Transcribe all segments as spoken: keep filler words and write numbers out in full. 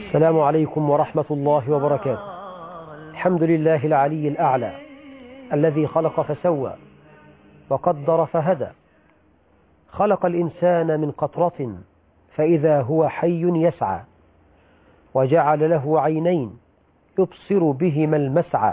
السلام عليكم ورحمة الله وبركاته. الحمد لله العلي الأعلى الذي خلق فسوى وقدر فهدى، خلق الإنسان من قطرة فإذا هو حي يسعى، وجعل له عينين يبصر بهما المسعى.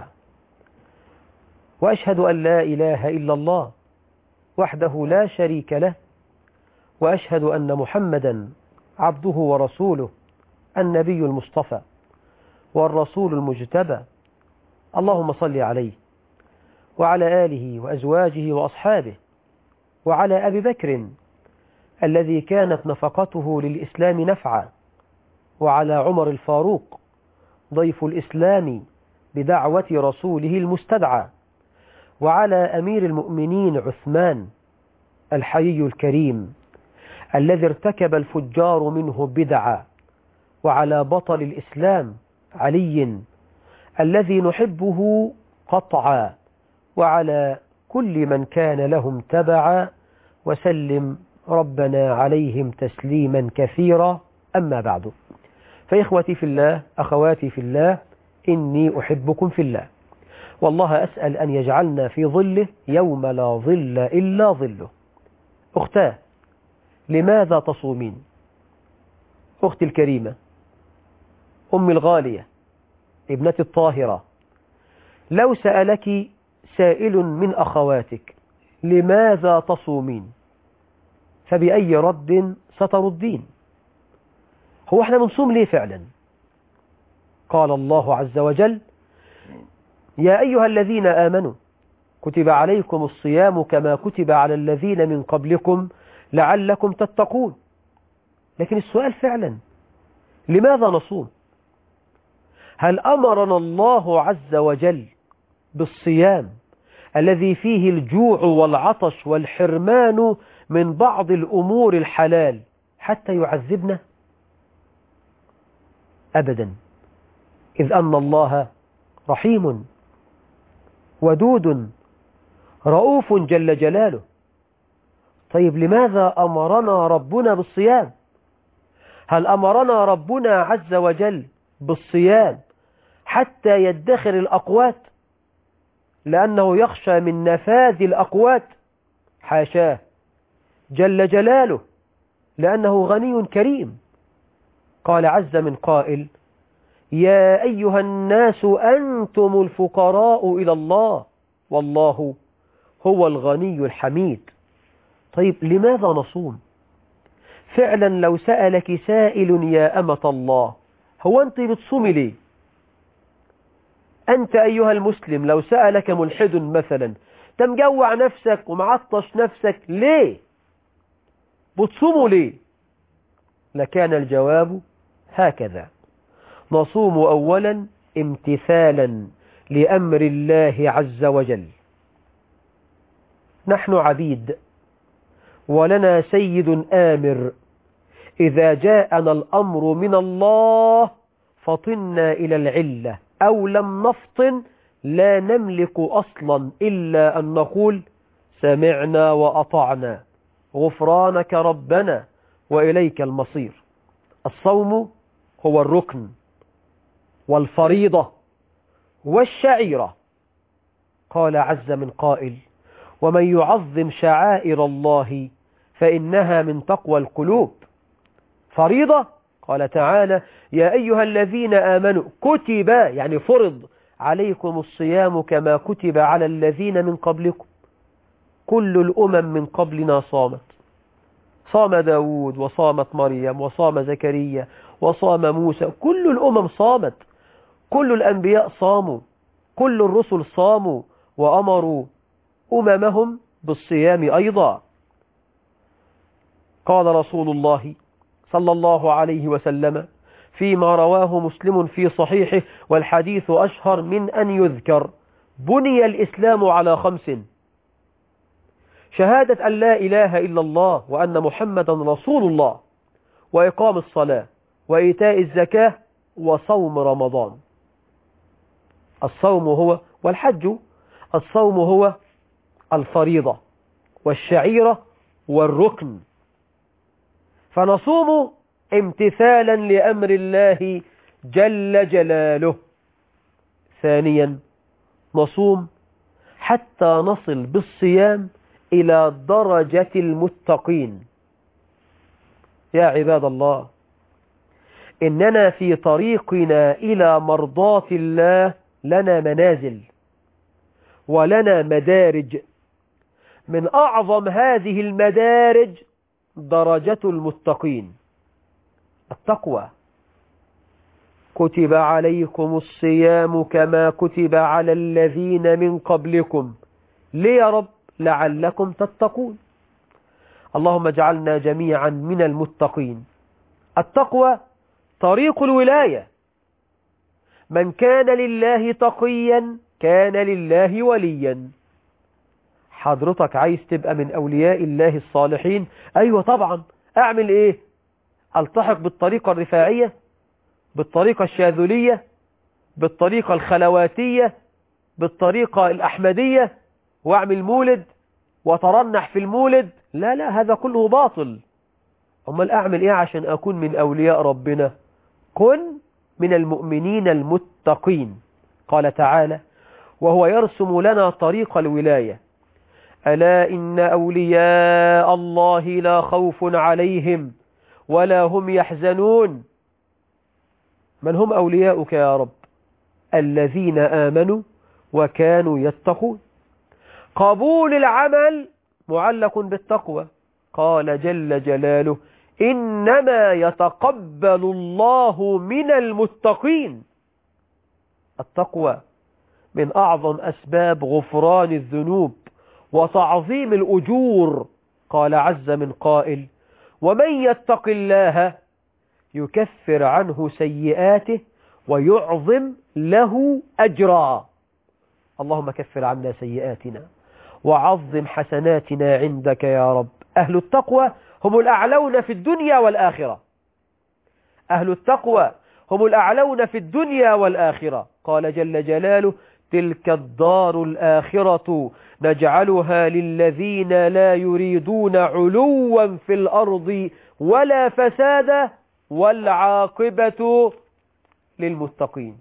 وأشهد أن لا إله إلا الله وحده لا شريك له، وأشهد أن محمدا عبده ورسوله، النبي المصطفى والرسول المجتبى. اللهم صل عليه وعلى آله وأزواجه وأصحابه، وعلى أبي بكر الذي كانت نفقته للإسلام نفعا، وعلى عمر الفاروق ضيف الإسلام بدعوة رسوله المستدعى، وعلى أمير المؤمنين عثمان الحيي الكريم الذي ارتكب الفجار منه بدعا، وعلى بطل الإسلام علي الذي نحبه قطعا، وعلى كل من كان لهم تبعا، وسلم ربنا عليهم تسليما كثيرا. أما بعد، فإخوتي في الله، أخواتي في الله، إني أحبكم في الله، والله أسأل أن يجعلنا في ظله يوم لا ظل إلا ظله. أختاه، لماذا تصومين؟ أختي الكريمة، أمي الغالية، ابنتي الطاهرة، لو سألك سائل من أخواتك لماذا تصومين، فبأي رد ستردين؟ هو احنا بنصوم ليه فعلا؟ قال الله عز وجل: يا أيها الذين آمنوا كتب عليكم الصيام كما كتب على الذين من قبلكم لعلكم تتقون. لكن السؤال فعلا، لماذا نصوم؟ هل أمرنا الله عز وجل بالصيام الذي فيه الجوع والعطش والحرمان من بعض الأمور الحلال حتى يعذبنا؟ أبدا، إذ أن الله رحيم ودود رؤوف جل جلاله. طيب لماذا أمرنا ربنا بالصيام؟ هل أمرنا ربنا عز وجل بالصيام حتى يدخر الأقوات لأنه يخشى من نفاذ الأقوات؟ حاشاه جل جلاله، لأنه غني كريم. قال عز من قائل: يا أيها الناس أنتم الفقراء إلى الله والله هو الغني الحميد. طيب لماذا نصوم؟ فعلا لو سألك سائل يا أمة الله، هو أنت بتصومي ليه؟ أنت أيها المسلم لو سألك ملحد مثلا، تمجوع نفسك ومعطش نفسك ليه؟ بتصوموا ليه؟ لكان الجواب هكذا: نصوم أولا امتثالا لأمر الله عز وجل. نحن عبيد ولنا سيد آمر، إذا جاءنا الأمر من الله فطنا إلى العلة، أو لم نفطن لا نملك أصلا إلا أن نقول سمعنا وأطعنا غفرانك ربنا وإليك المصير. الصوم هو الركن والفريضة والشعيرة. قال عز من قائل: ومن يعظم شعائر الله فإنها من تقوى القلوب. فريضة، قال تعالى: يا أيها الذين آمنوا كتب، يعني فرض عليكم الصيام كما كتب على الذين من قبلكم. كل الأمم من قبلنا صامت، صام داود وصامت مريم وصام زكريا وصام موسى، كل الأمم صامت، كل الأنبياء صاموا، كل الرسل صاموا وأمروا أممهم بالصيام أيضا. قال رسول الله صلى الله عليه وسلم فيما رواه مسلم في صحيحه، والحديث أشهر من أن يذكر: بني الإسلام على خمس: شهادة أن لا إله إلا الله وأن محمدا رسول الله، وإقام الصلاة، وإيتاء الزكاة، وصوم رمضان. الصوم هو والحج، الصوم هو الفريضة والشعيرة والركن. فنصوم امتثالا لأمر الله جل جلاله. ثانيا نصوم حتى نصل بالصيام إلى درجة المتقين. يا عباد الله، إننا في طريقنا إلى مرضاة الله لنا منازل ولنا مدارج. من أعظم هذه المدارج درجة المتقين. التقوى: كتب عليكم الصيام كما كتب على الذين من قبلكم. ليه يا رب؟ لعلكم تتقون. اللهم اجعلنا جميعا من المتقين. التقوى طريق الولاية. من كان لله تقيا كان لله وليا. حضرتك عايز تبقى من أولياء الله الصالحين؟ أيوة طبعا. أعمل إيه؟ ألتحق بالطريقة الرفاعية، بالطريقة الشاذلية، بالطريقة الخلواتية، بالطريقة الأحمدية، وأعمل مولد وترنح في المولد؟ لا لا، هذا كله باطل. أمال أعمل إيه عشان أكون من أولياء ربنا؟ كن من المؤمنين المتقين. قال تعالى: وهو يرسم لنا طريق الولاية. ألا إن أولياء الله لا خوف عليهم ولا هم يحزنون. من هم أولياؤك يا رب؟ الذين آمنوا وكانوا يتقون. قبول العمل معلق بالتقوى. قال جل جلاله: إنما يتقبل الله من المتقين. التقوى من أعظم أسباب غفران الذنوب وتعظيم الأجور. قال عز من قائل: ومن يتق الله يكفر عنه سيئاته ويعظم له أجرا. اللهم كفر عنا سيئاتنا وعظم حسناتنا عندك يا رب. أهل التقوى هم الأعلون في الدنيا والآخرة. أهل التقوى هم الأعلون في الدنيا والآخرة. قال جل جلاله: تلك الدار الآخرة نجعلها للذين لا يريدون علوا في الأرض ولا فسادا والعاقبة للمتقين.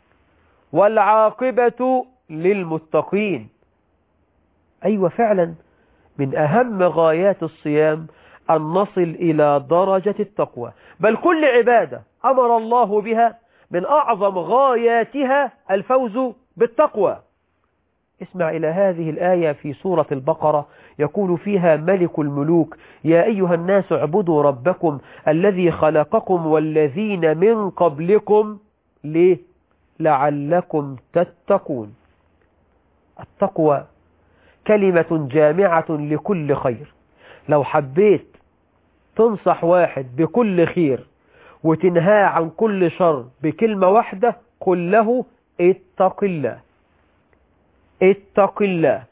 والعاقبة للمتقين. أيوة فعلا، من أهم غايات الصيام أن نصل إلى درجة التقوى. بل كل عبادة أمر الله بها من أعظم غاياتها الفوز بالتقوى. اسمع إلى هذه الآية في سورة البقرة، يقول فيها ملك الملوك: يا أيها الناس اعبدوا ربكم الذي خلقكم والذين من قبلكم ليه؟ لعلكم تتقون. التقوى كلمة جامعة لكل خير. لو حبيت تنصح واحد بكل خير وتنهاه عن كل شر بكلمة واحدة، قل له: اتق الله، اتق الله.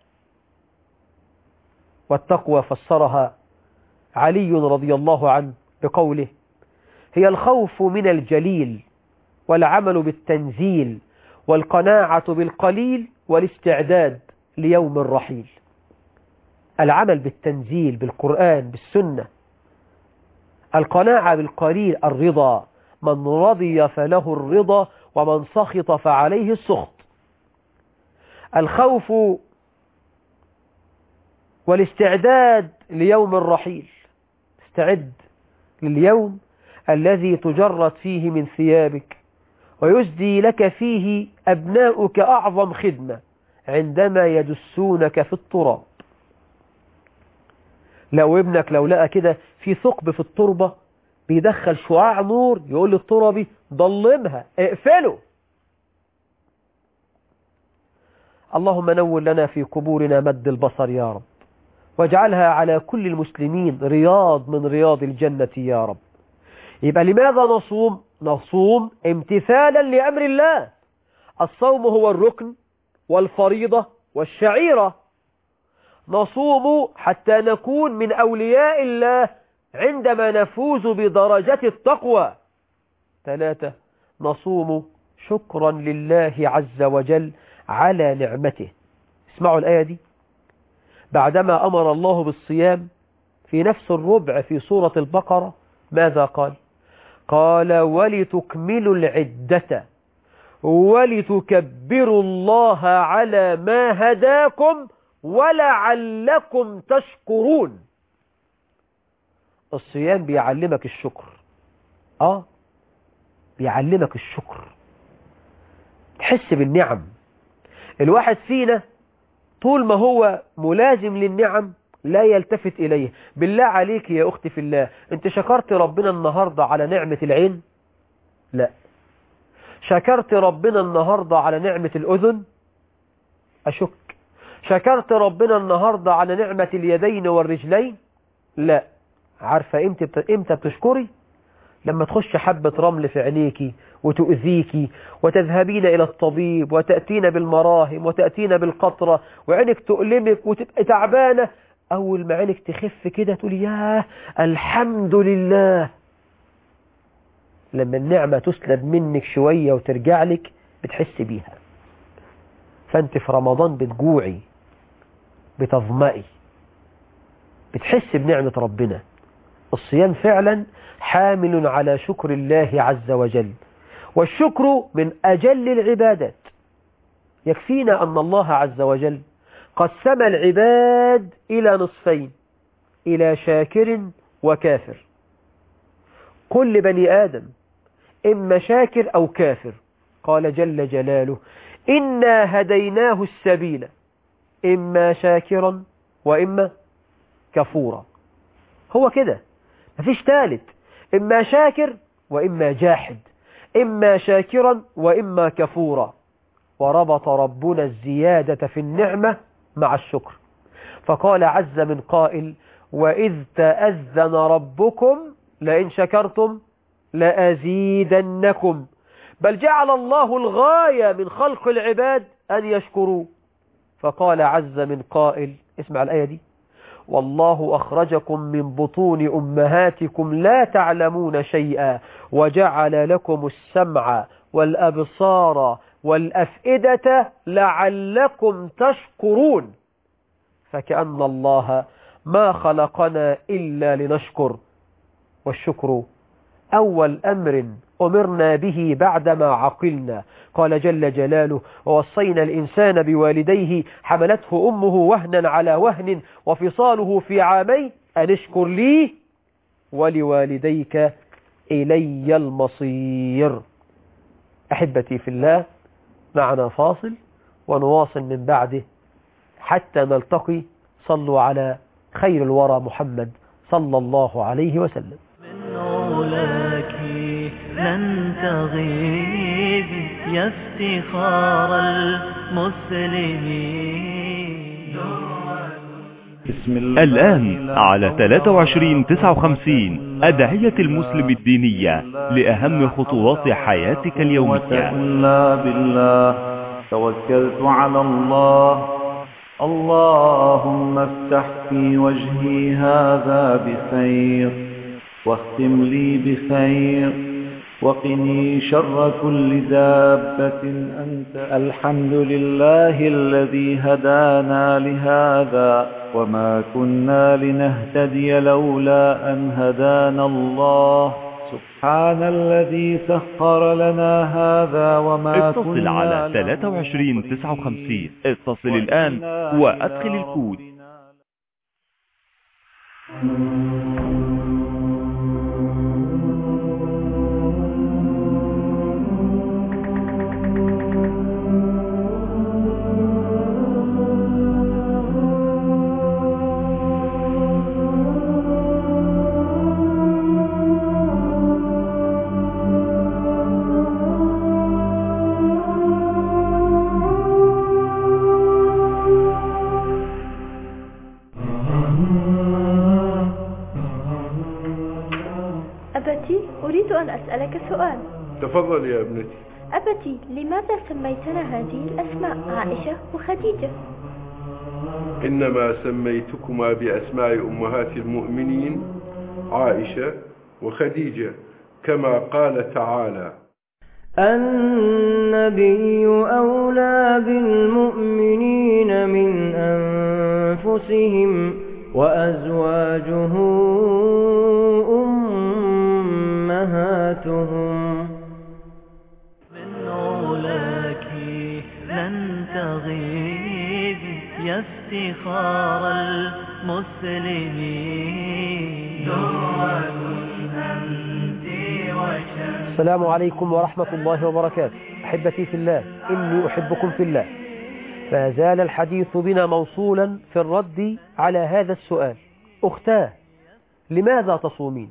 والتقوى فسرها علي رضي الله عنه بقوله: هي الخوف من الجليل والعمل بالتنزيل والقناعة بالقليل والاستعداد ليوم الرحيل. العمل بالتنزيل، بالقرآن، بالسنة. القناعة بالقليل، الرضا. من رضي فله الرضا ومن سخط فعليه السخط. الخوف والاستعداد ليوم الرحيل. استعد لليوم الذي تجرد فيه من ثيابك ويسدي لك فيه أبناؤك أعظم خدمة عندما يدسونك في التراب. لو ابنك لو لقى كده في ثقب في التربة بيدخل شعاع نور، يقول للتربي: ضلمها، اقفله. اللهم نور لنا في قبورنا مد البصر يا رب، واجعلها على كل المسلمين رياض من رياض الجنة يا رب. يبقى لماذا نصوم؟ نصوم امتثالا لأمر الله. الصوم هو الركن والفريضة والشعيرة. نصوم حتى نكون من أولياء الله عندما نفوز بدرجة التقوى. ثلاثة، نصوم شكرا لله عز وجل على نعمته. اسمعوا الآية دي. بعدما أمر الله بالصيام في نفس الربع في سورة البقرة، ماذا قال؟ قال ولتكملوا العدة ولتكبروا الله على ما هداكم ولعلكم تشكرون. الصيام بيعلمك الشكر. آه بيعلمك الشكر، تحس بالنعم. الواحد فينا طول ما هو ملازم للنعم لا يلتفت إليه. بالله عليك يا أختي في الله، أنت شكرت ربنا النهاردة على نعمة العين؟ لا. شكرت ربنا النهاردة على نعمة الأذن؟ أشك. شكرت ربنا النهاردة على نعمة اليدين والرجلين؟ لا. عارفة إمتى إمتى بتشكري؟ لما تخش حبة رمل في عينيكي وتؤذيكي وتذهبين إلى الطبيب وتأتين بالمراهم وتأتين بالقطرة وعينك تؤلمك وتبقى تعبانة، أول ما عينك تخف كده تقول ياه الحمد لله. لما النعمة تسلب منك شوية وترجع لك بتحس بيها. فأنت في رمضان بتجوعي بتظمئي بتحس بنعمة ربنا. الصيام فعلا حامل على شكر الله عز وجل، والشكر من أجل العبادات. يكفينا أن الله عز وجل قسم العباد إلى نصفين، إلى شاكر وكافر. كل بني آدم إما شاكر أو كافر. قال جل جلاله إنا هديناه السبيل إما شاكرا وإما كفورا. هو كده مفيش ثالث، إما شاكر وإما جاحد، إما شاكرا وإما كفورا. وربط ربنا الزيادة في النعمة مع الشكر، فقال عز من قائل وإذ تأذن ربكم لئن شكرتم لأزيدنكم. بل جعل الله الغاية من خلق العباد أن يشكروا. فقال عز من قائل، اسمع الآية دي، والله أخرجكم من بطون أمهاتكم لا تعلمون شيئا وجعل لكم السمع والأبصار والأفئدة لعلكم تشكرون. فكأن الله ما خلقنا إلا لنشكر، والشكر أول أمر أمرنا به بعدما عقلنا. قال جل جلاله ووصينا الإنسان بوالديه حملته أمه وهنا على وهن وفصاله في عامين أن اشكر لي ولوالديك إلي المصير. أحبتي في الله، معنا فاصل ونواصل من بعده حتى نلتقي. صلوا على خير الورى محمد صلى الله عليه وسلم. لن تغيب يا افتخار المسلمين. بسم الله. الآن على ثلاثة وعشرين تسعة وخمسين أدعية المسلم الدينية لأهم خطوات حياتك اليومية. إلا بالله توكلت على الله. اللهم افتح في وجهي هذا بخير واختم لي بخير وقني شر كل دابة أنت. الحمد لله الذي هدانا لهذا وما كنا لنهتدي لولا أن هدانا الله. سبحان الذي سخر لنا هذا وما اتصل كنا على ثلاثة وعشرين تسعة وخمسين. اتصل الآن وأدخل الكود. أبتي أريد أن أسألك سؤال. تفضل يا ابنتي. أبتي لماذا سميتنا هذه الأسماء عائشة وخديجة؟ إنما سميتكما بأسماء أمهات المؤمنين عائشة وخديجة كما قال تعالى النبي أولى بالمؤمنين من أنفسهم وأزواجه أمهاتهم افتخار المسلمين. درة أنت وشمس. السلام عليكم ورحمة الله وبركاته. أحبتي في الله، إني أحبكم في الله. ما زال الحديث بنا موصولا في الرد على هذا السؤال: أختاه لماذا تصومين؟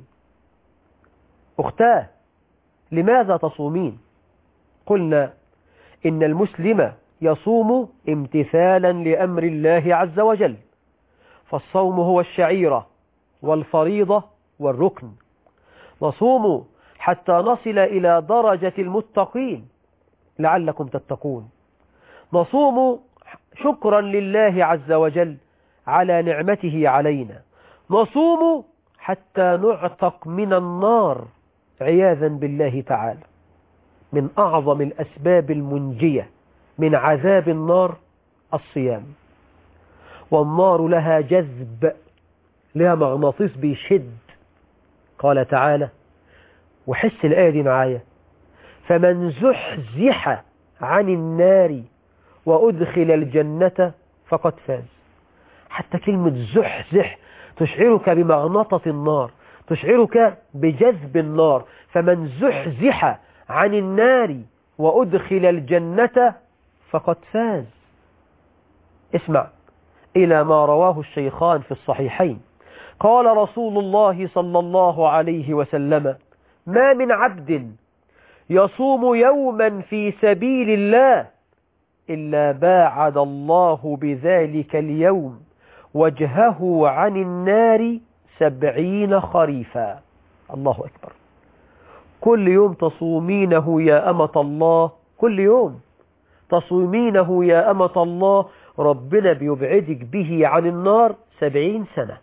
أختاه لماذا تصومين؟ قلنا إن المسلم يصوم امتثالا لأمر الله عز وجل، فالصوم هو الشعيرة والفريضة والركن. نصوم حتى نصل إلى درجة المتقين لعلكم تتقون. نصوم شكرا لله عز وجل على نعمته علينا. نصوم حتى نعتق من النار عياذا بالله تعالى. من أعظم الأسباب المنجية من عذاب النار الصيام. والنار لها جذب، لها مغناطيس بيشد. قال تعالى، وحس الآية دي معايا: فمن زحزح عن النار وأدخل الجنة فقد فاز. حتى كلمة زحزح تشعرك بمغناطة النار، تشعرك بجذب النار. فمن زحزح عن النار وأدخل الجنة فقد فاز. اسمع إلى ما رواه الشيخان في الصحيحين. قال رسول الله صلى الله عليه وسلم: ما من عبد يصوم يوما في سبيل الله إلا باعد الله بذلك اليوم وجهه عن النار سبعين خريفا. الله أكبر. كل يوم تصومينه يا أمة الله، كل يوم تصومينه يا أمة الله، ربنا بيبعدك به عن النار سبعين سنة.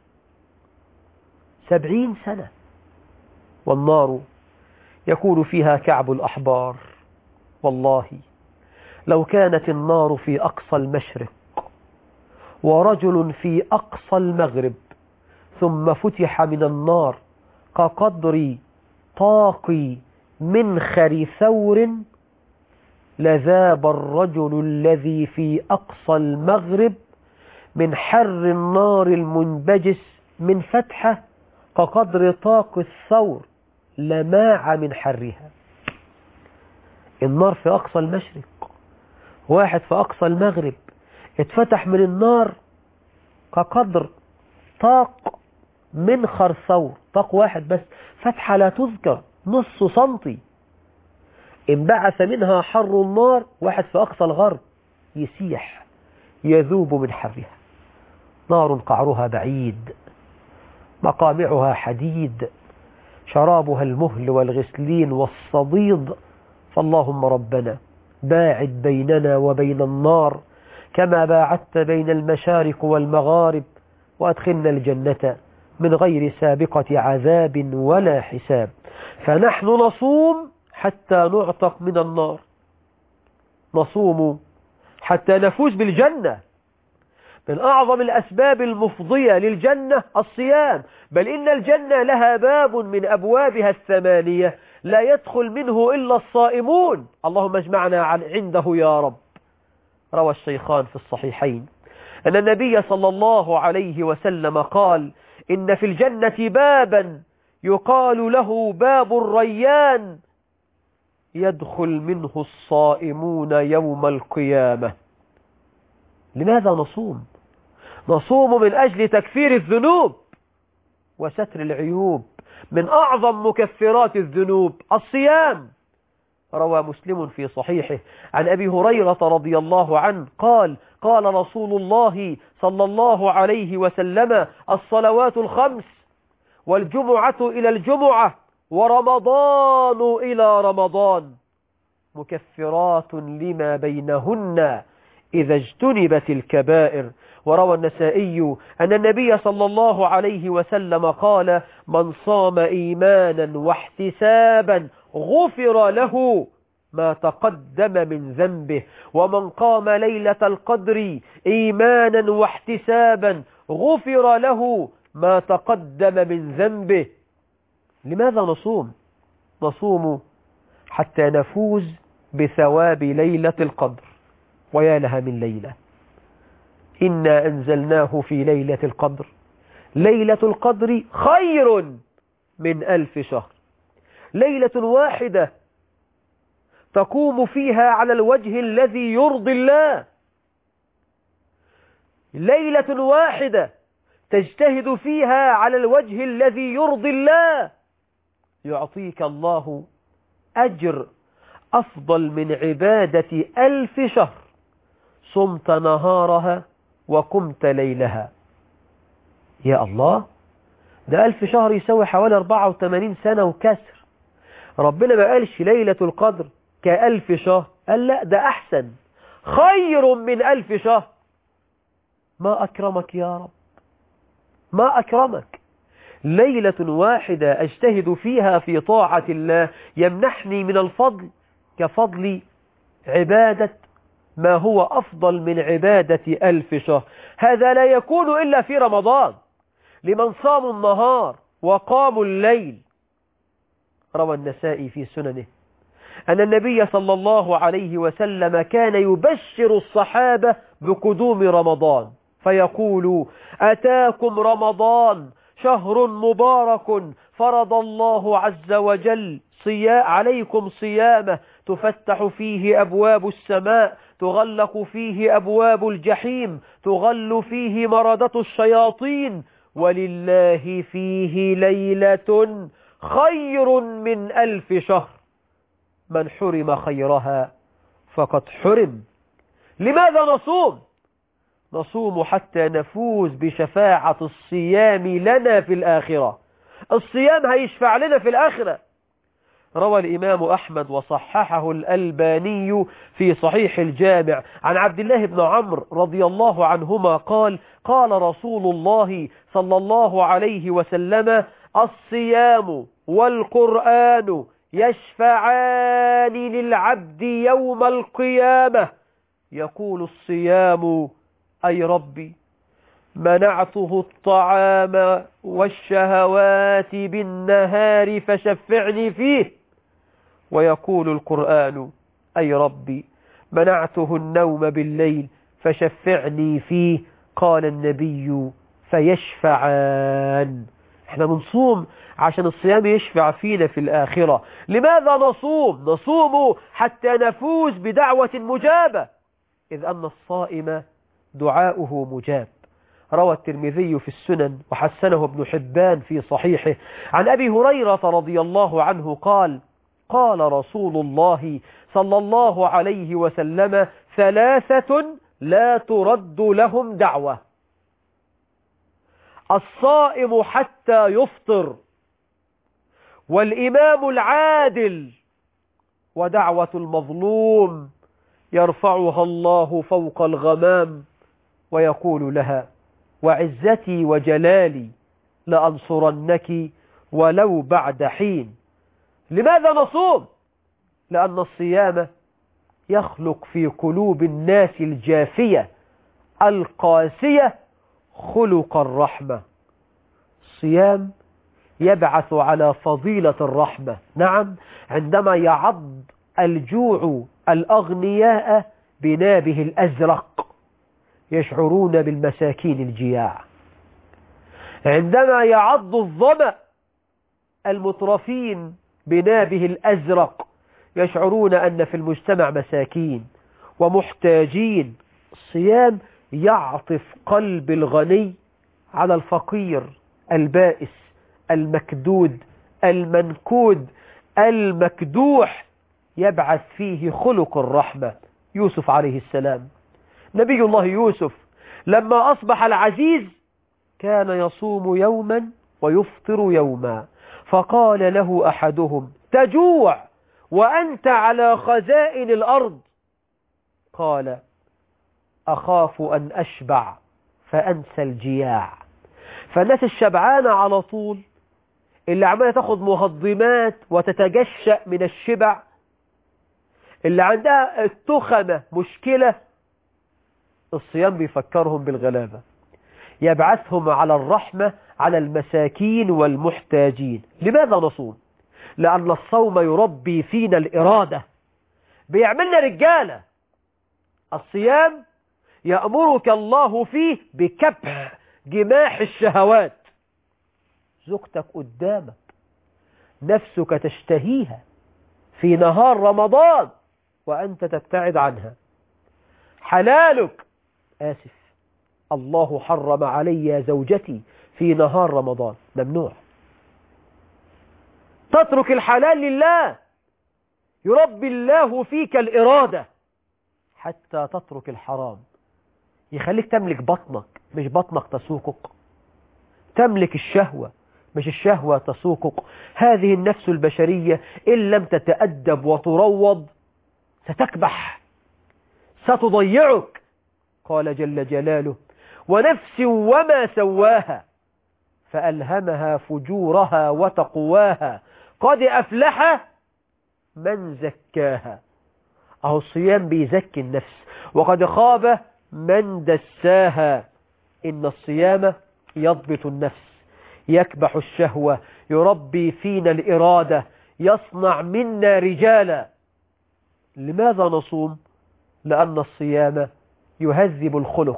سبعين سنة. والنار يكون فيها كعب الأحبار. والله لو كانت النار في أقصى المشرق ورجل في أقصى المغرب ثم فتح من النار كقدر طاق منخر ثور لذاب الرجل الذي في أقصى المغرب من حر النار المنبجس من فتحه كقدر طاق الثور لماع من حرها. النار في أقصى المشرق، واحد في أقصى المغرب اتفتح من النار كقدر طاق منخر ثور، طاق واحد بس، فتحة لا تذكر، نص سنتي، انبعث منها حر النار. واحد في أقصى الغرب يسيح يذوب من حرها. نار قعرها بعيد، مقامعها حديد، شرابها المهل والغسلين والصديد. فاللهم ربنا باعد بيننا وبين النار كما باعدت بين المشارق والمغارب، وأدخلنا الجنة من غير سابقة عذاب ولا حساب. فنحن نصوم حتى نعتق من النار، نصوم حتى نفوز بالجنة. من أعظم الأسباب المفضية للجنة الصيام، بل إن الجنة لها باب من أبوابها الثمانية لا يدخل منه إلا الصائمون. اللهم اجمعنا عنده يا رب. روى الشيخان في الصحيحين أن النبي صلى الله عليه وسلم قال: إن في الجنة بابا يقال له باب الريان يدخل منه الصائمون يوم القيامة. لماذا نصوم؟ نصوم من أجل تكفير الذنوب وستر العيوب. من أعظم مكفرات الذنوب الصيام. روى مسلم في صحيحه عن أبي هريرة رضي الله عنه قال: قال رسول الله صلى الله عليه وسلم: الصلوات الخمس والجمعة إلى الجمعة ورمضان إلى رمضان مكفرات لما بينهن إذا اجتنبت الكبائر. وروى النسائي أن النبي صلى الله عليه وسلم قال: من صام إيمانا واحتسابا غفر له ما تقدم من ذنبه، ومن قام ليلة القدر إيمانا واحتسابا غفر له ما تقدم من ذنبه. لماذا نصوم؟ نصوم حتى نفوز بثواب ليلة القدر. ويا لها من ليلة، إنا أنزلناه في ليلة القدر ليلة القدر خير من ألف شهر. ليلة واحدة تقوم فيها على الوجه الذي يرضي الله، ليلة واحدة تجتهد فيها على الوجه الذي يرضي الله، يعطيك الله أجر أفضل من عبادة ألف شهر صمت نهارها وقمت ليلها. يا الله، ده ألف شهر يسوي حوالي أربعة وثمانين سنة وكسر. ربنا ما قالش ليلة القدر كألف شهر، قال لا، ده أحسن، خير من ألف شهر. ما أكرمك يا رب، ما أكرمك. ليلة واحدة أجتهد فيها في طاعة الله يمنحني من الفضل كفضل عبادة ما هو أفضل من عبادة ألف شهر. هذا لا يكون إلا في رمضان لمن صاموا النهار وقاموا الليل. روى النسائي في سننه أن النبي صلى الله عليه وسلم كان يبشر الصحابة بقدوم رمضان فيقول: أتاكم رمضان شهر مبارك فرض الله عز وجل عليكم صيامه، تفتح فيه أبواب السماء، تغلق فيه أبواب الجحيم، تغل فيه مردة الشياطين، ولله فيه ليلة خير من ألف شهر. من حرم خيرها فقد حرم. لماذا نصوم؟ نصوم حتى نفوز بشفاعة الصيام لنا في الآخرة. الصيام هيشفع لنا في الآخرة. روى الإمام أحمد وصححه الألباني في صحيح الجامع عن عبد الله بن عمرو رضي الله عنهما قال: قال رسول الله صلى الله عليه وسلم: الصيام والقرآن يشفعان للعبد يوم القيامة. يقول الصيام: أي ربي، منعته الطعام والشهوات بالنهار فشفعني فيه. ويقول القرآن: أي ربي، منعته النوم بالليل فشفعني فيه. قال النبي: فيشفعان. احنا بنصوم عشان الصيام يشفع فينا في الآخرة. لماذا نصوم؟ نصوم حتى نفوز بدعوة مجابة، إذ أن الصائم دعاؤه مجاب. روى الترمذي في السنن وحسنه ابن حبان في صحيحه عن أبي هريرة رضي الله عنه قال: قال رسول الله صلى الله عليه وسلم: ثلاثة لا ترد لهم دعوة: الصائم حتى يفطر، والإمام العادل، ودعوة المظلوم يرفعها الله فوق الغمام ويقول لها: وعزتي وجلالي لأنصرنك ولو بعد حين. لماذا نصوم؟ لأن الصيام يخلق في قلوب الناس الجافية القاسية خلق الرحمة. الصيام يبعث على فضيلة الرحمة. نعم، عندما يعض الجوع الأغنياء بنابه الأزرق يشعرون بالمساكين الجياع. عندما يعض الظمأ المترفين بنابه الأزرق يشعرون أن في المجتمع مساكين ومحتاجين. الصيام يعطف قلب الغني على الفقير البائس المكدود المنكود المكدوح، يبعث فيه خلق الرحمة. يوسف عليه السلام، نبي الله يوسف، لما أصبح العزيز كان يصوم يوما ويفطر يوما، فقال له أحدهم: تجوع وأنت على خزائن الأرض. قال: أخاف أن أشبع فأنسى الجياع. فالناس الشبعانة على طول، اللي عمالة تاخد مهضمات وتتجشأ من الشبع، اللي عندها التخمة مشكلة، الصيام بيفكرهم بالغلابة، يبعثهم على الرحمة على المساكين والمحتاجين. لماذا نصوم؟ لأن الصوم يربي فينا الإرادة، بيعملنا رجالة. الصيام يأمرك الله فيه بكبح جماح الشهوات. زوجتك قدامك، نفسك تشتهيها في نهار رمضان وأنت تبتعد عنها. حلالك، آسف، الله حرم علي زوجتي في نهار رمضان، ممنوع. تترك الحلال لله، يربي الله فيك الإرادة حتى تترك الحرام. يخليك تملك بطنك، مش بطنك تسوقك. تملك الشهوة، مش الشهوة تسوقك. هذه النفس البشرية إن لم تتأدب وتروض ستكبح، ستضيعك. قال جل جلاله: ونفس وما سواها فألهمها فجورها وتقواها قد أفلح من زكاها. أهو الصيام بيزكي النفس، وقد خاب من دساها. إن الصيام يضبط النفس، يكبح الشهوة، يربي فينا الإرادة، يصنع منا رجالا. لماذا نصوم؟ لأن الصيام يهذب الخلق،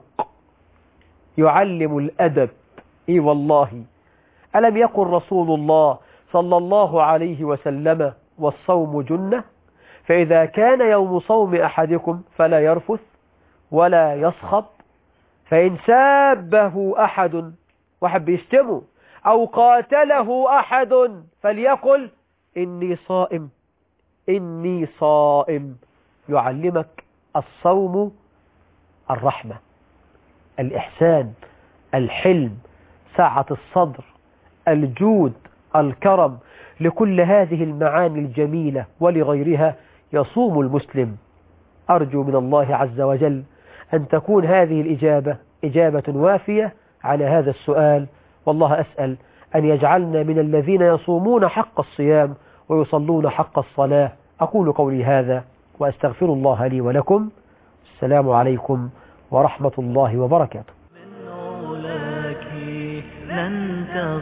يعلم الأدب. إي والله، ألم يقل رسول الله صلى الله عليه وسلم: والصوم جنة، فإذا كان يوم صوم أحدكم فلا يرفث ولا يصخب، فإن سابه أحد، واحد بيشتمه، أو قاتله أحد، فليقل: إني صائم إني صائم. يعلمك الصوم الرحمة، الإحسان، الحلم، سعة الصدر، الجود، الكرم. لكل هذه المعاني الجميلة ولغيرها يصوم المسلم. أرجو من الله عز وجل أن تكون هذه الإجابة إجابة وافية على هذا السؤال، والله أسأل أن يجعلنا من الذين يصومون حق الصيام ويصلون حق الصلاة. أقول قولي هذا وأستغفر الله لي ولكم. السلام عليكم ورحمة الله وبركاته. من أولاك لن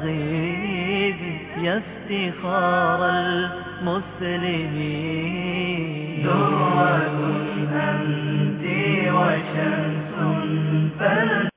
تغيب يا افتخار المسلمين، درة أنت وشمس فل